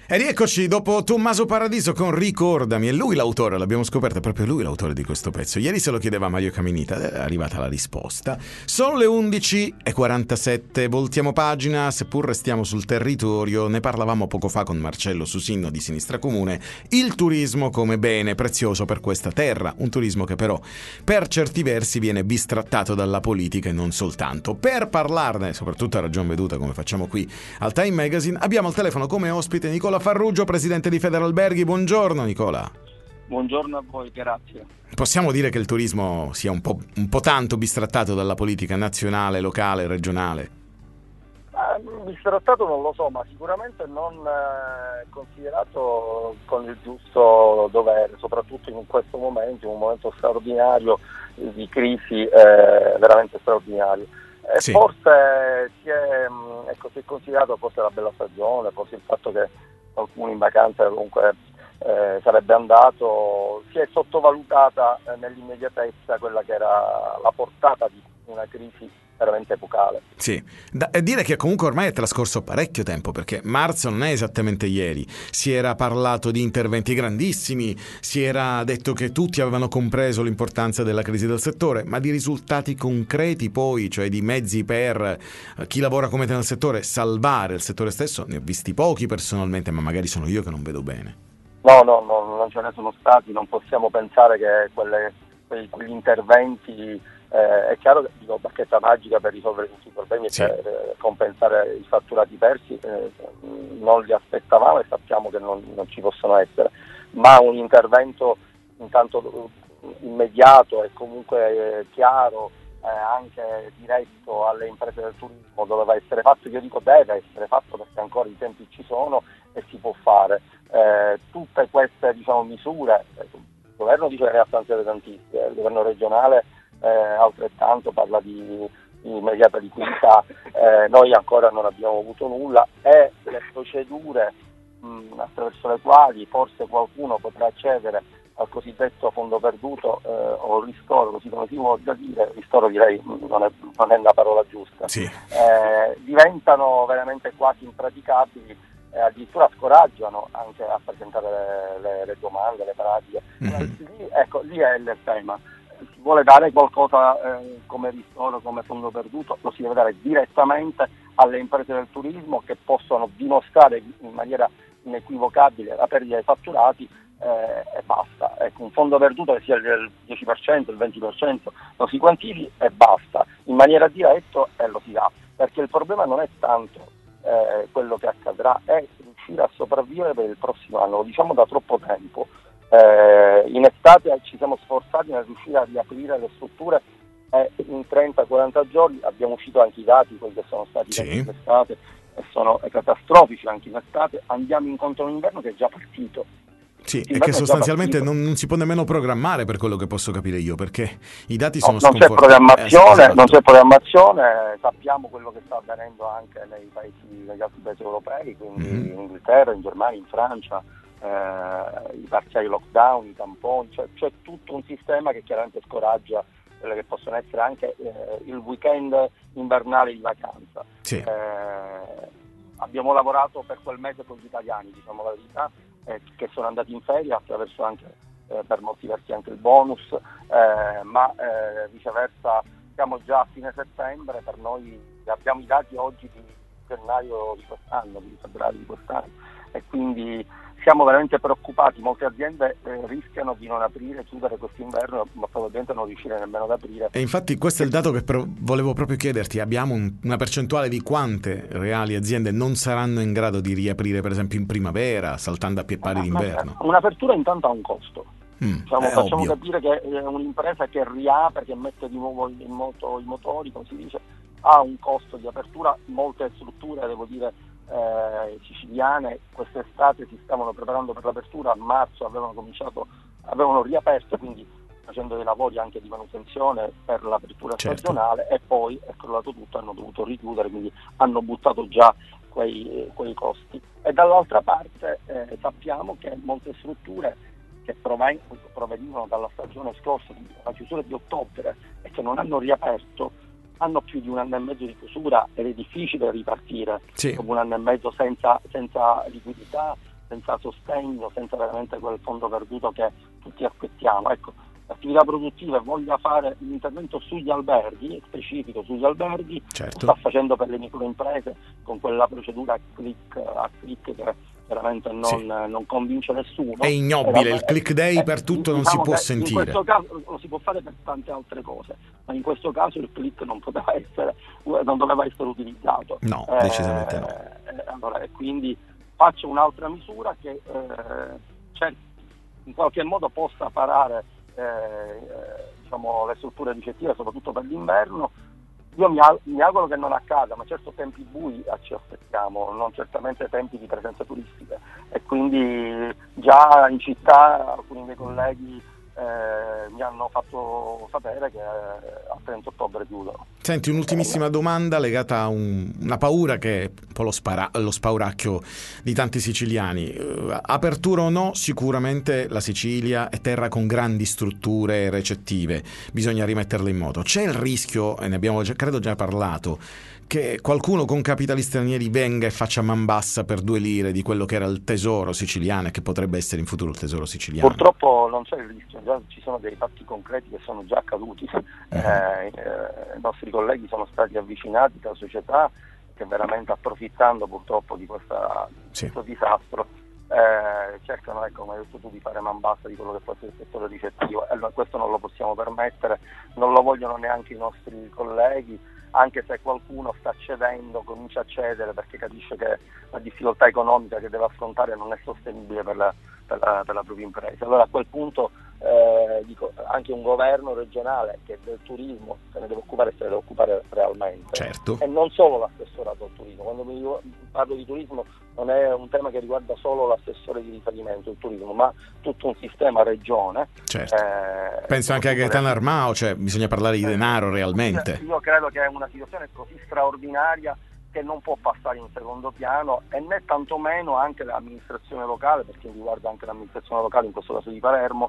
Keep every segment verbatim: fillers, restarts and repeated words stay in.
E rieccoci dopo Tommaso Paradiso con Ricordami. È lui l'autore, l'abbiamo scoperto, è proprio lui l'autore di questo pezzo. Ieri se lo chiedeva Mario Caminita, è arrivata la risposta. Sono le undici e quarantasette, voltiamo pagina, seppur restiamo sul territorio. Ne parlavamo poco fa con Marcello Susinno di Sinistra Comune. Il turismo come bene prezioso per questa terra, un turismo che però per certi versi viene bistrattato dalla politica e non soltanto. Per parlarne, soprattutto a ragion veduta come facciamo qui al Time Magazine, abbiamo al telefono come ospite Nicola Farrugio, presidente di Federalberghi. Buongiorno Nicola. Buongiorno a voi, grazie. Possiamo dire che il turismo sia un po', un po' tanto bistrattato dalla politica nazionale, locale, regionale? Eh, bistrattato non lo so, ma sicuramente non eh, considerato con il giusto dovere, soprattutto in questo momento, in un momento straordinario di crisi, eh, veramente straordinario. E sì. Forse si è, ecco, si è considerato forse la bella stagione, forse il fatto che qualcuno in vacanza comunque eh, sarebbe andato, si è sottovalutata eh, nell'immediatezza quella che era la portata di una crisi veramente epocale. Sì, da e dire che comunque ormai è trascorso parecchio tempo, perché marzo non è esattamente ieri. Si era parlato di interventi grandissimi, si era detto che tutti avevano compreso l'importanza della crisi del settore, ma di risultati concreti poi, cioè di mezzi per chi lavora come te nel settore, salvare il settore stesso, ne ho visti pochi personalmente, ma magari sono io che non vedo bene. No, no, no, non ce ne sono stati, non possiamo pensare che quelle, quegli, quegli interventi... Eh, è chiaro che dico bacchetta magica per risolvere tutti i problemi sì. e per eh, compensare i fatturati persi eh, non li aspettavamo e sappiamo che non, non ci possono essere, ma un intervento intanto immediato e comunque eh, chiaro, eh, anche diretto alle imprese del turismo doveva essere fatto. Io dico deve essere fatto perché ancora i tempi ci sono e si può fare. Eh, tutte queste diciamo misure, eh, il governo dice che ne ha stanziate tantissime, il governo regionale Eh, altrettanto parla di, di immediata liquidità, eh, noi ancora non abbiamo avuto nulla e le procedure mh, attraverso le quali forse qualcuno potrà accedere al cosiddetto fondo perduto eh, o ristoro, così come si vuol dire, ristoro direi non è, non è la parola giusta, sì. eh, diventano veramente quasi impraticabili e addirittura scoraggiano anche a presentare le, le, le domande, le pratiche. Mm-hmm. Lì, ecco, lì è il tema. Si vuole dare qualcosa eh, come ristoro, come fondo perduto, lo si deve dare direttamente alle imprese del turismo che possono dimostrare in maniera inequivocabile la perdita dei fatturati eh, e basta. Ecco, un fondo perduto che sia il dieci per cento, il venti per cento, lo si quantifichi e basta, in maniera diretta e lo si dà, perché il problema non è tanto eh, quello che accadrà, è riuscire a sopravvivere per il prossimo anno, lo diciamo da troppo tempo. Eh, in estate ci siamo sforzati nel riuscire a riaprire le strutture e in trenta quaranta giorni abbiamo uscito anche i dati, quelli che sono stati sì. in estate e sono catastrofici anche in estate. Andiamo incontro a un inverno che è già partito. Sì, e che sostanzialmente non, non si può nemmeno programmare, per quello che posso capire io, perché i dati sono no, non sconfortanti. C'è programmazione, eh, esatto. non c'è programmazione, sappiamo quello che sta avvenendo anche nei paesi, negli altri paesi europei, quindi mm-hmm. in Inghilterra, in Germania, in Francia. Eh, i parziali lockdown, i tamponi, cioè, c'è tutto un sistema che chiaramente scoraggia quelle che possono essere anche eh, il weekend invernale di vacanza. Sì. Eh, abbiamo lavorato per quel mese con gli italiani, diciamo la verità, eh, che sono andati in ferie attraverso anche eh, per molti versi anche il bonus, eh, ma eh, viceversa siamo già a fine settembre, per noi abbiamo i dati oggi di gennaio di quest'anno, di febbraio di quest'anno, e quindi siamo veramente preoccupati. Molte aziende eh, rischiano di non aprire, chiudere quest'inverno, ma probabilmente non riuscire nemmeno ad aprire. E infatti questo è il dato che pro- volevo proprio chiederti. Abbiamo un, una percentuale di quante reali aziende non saranno in grado di riaprire, per esempio in primavera, saltando a pie pari d'inverno? Un'apertura intanto ha un costo. Mm, diciamo, facciamo ovvio. capire che è un'impresa che riapre, che mette di nuovo in moto i motori, come si dice, ha un costo di apertura. Molte strutture, devo dire, Eh, siciliane quest'estate si stavano preparando per l'apertura, a marzo avevano cominciato, avevano riaperto, quindi facendo dei lavori anche di manutenzione per l'apertura certo. stagionale, e poi è crollato tutto, hanno dovuto richiudere, quindi hanno buttato già quei, quei costi. E dall'altra parte eh, sappiamo che molte strutture che provenivano dalla stagione scorsa, la chiusura di ottobre, e che non hanno riaperto, hanno più di un anno e mezzo di chiusura ed è difficile ripartire sì. dopo un anno e mezzo senza, senza liquidità, senza sostegno, senza veramente quel fondo perduto che tutti aspettiamo. Ecco, l'attività produttiva voglia fare un intervento sugli alberghi, specifico sugli alberghi, certo. lo sta facendo per le microimprese con quella procedura a click, a click che veramente non, sì. non convince nessuno. È ignobile, eh, il click day eh, per tutto diciamo non si può in sentire. In questo caso lo si può fare per tante altre cose, ma in questo caso il click non poteva essere, non doveva essere utilizzato. No, eh, decisamente no. Eh, allora, quindi faccio un'altra misura che eh, cerchi, in qualche modo possa parare eh, diciamo, le strutture ricettive, soprattutto per l'inverno. Io mi, mi auguro che non accada, ma certo tempi bui ci aspettiamo, non certamente tempi di presenza turistica, e quindi già in città alcuni miei colleghi eh, mi hanno fatto sapere che eh, al trenta ottobre chiudono. Senti, un'ultimissima domanda legata a un, una paura che è un po' lo, spara, lo spauracchio di tanti siciliani. Uh, apertura o no, sicuramente la Sicilia è terra con grandi strutture recettive, bisogna rimetterle in moto. C'è il rischio, e ne abbiamo già, credo già parlato, che qualcuno con capitali stranieri venga e faccia man bassa per due lire di quello che era il tesoro siciliano e che potrebbe essere in futuro il tesoro siciliano? Purtroppo non c'è il rischio, già ci sono dei fatti concreti che sono già accaduti. Uh-huh. Eh, eh, i nostri colleghi sono stati avvicinati da società che veramente, approfittando purtroppo di questa, sì. questo disastro, eh, cercano, ecco, come hai detto tu, di fare man bassa di quello che fosse il settore ricettivo, e questo non lo possiamo permettere, non lo vogliono neanche i nostri colleghi, anche se qualcuno sta cedendo, comincia a cedere perché capisce che la difficoltà economica che deve affrontare non è sostenibile per la, per la, per la propria impresa. Allora a quel punto eh, dico, anche un governo regionale che del turismo se ne deve occupare, se ne deve occupare realmente, certo. E non solo l'assessorato al turismo. Quando io parlo di turismo non è un tema che riguarda solo l'assessore di riferimento del turismo, ma tutto un sistema regione. Certo. Eh, Penso anche a Gaetano Armao, cioè bisogna parlare di denaro realmente. Io credo che è una situazione così straordinaria che non può passare in secondo piano, e né tantomeno anche l'amministrazione locale, perché riguarda anche l'amministrazione locale, in questo caso di Palermo,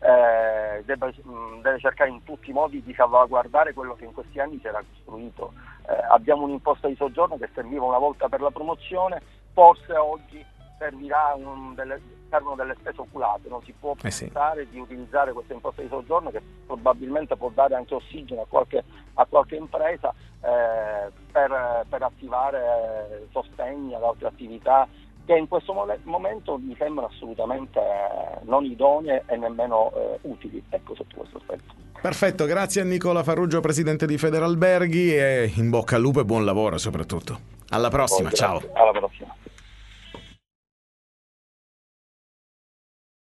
eh, deve, deve cercare in tutti i modi di salvaguardare quello che in questi anni si era costruito. Eh, abbiamo un'imposta di soggiorno che serviva una volta per la promozione, forse oggi servirà un, delle, servono delle spese oculate, non si può eh sì. pensare di utilizzare questa imposta di soggiorno che probabilmente può dare anche ossigeno a qualche, a qualche impresa eh, per, per attivare eh, sostegni ad altre attività che in questo mo- momento mi sembrano assolutamente eh, non idonee e nemmeno eh, utili, ecco, sotto questo aspetto. Perfetto, grazie a Nicola Farruggio, presidente di Federalberghi, e in bocca al lupo e buon lavoro soprattutto. Alla prossima, Poi, ciao. Alla prossima.